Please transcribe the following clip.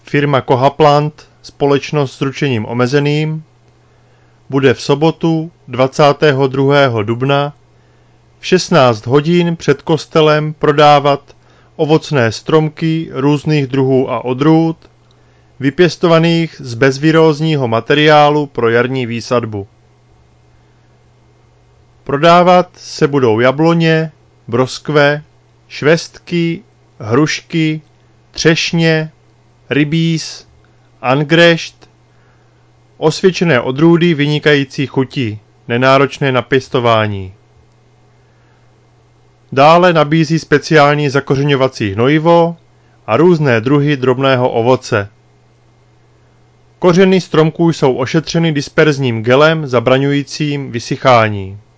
firma Kohaplant, společnost s ručením omezeným, bude v sobotu 22. dubna v 16 hodin před kostelem prodávat ovocné stromky různých druhů a odrůd, vypěstovaných z bezvirózního materiálu pro jarní výsadbu. Prodávat se budou jabloně, broskve, švestky, hrušky, třešně, rybíz, angrešt, osvědčené odrůdy vynikající chuti, nenáročné na pěstování. Dále nabízí speciální zakořeňovací hnojivo a různé druhy drobného ovoce. Kořeny stromků jsou ošetřeny disperzním gelem zabraňujícím vysychání.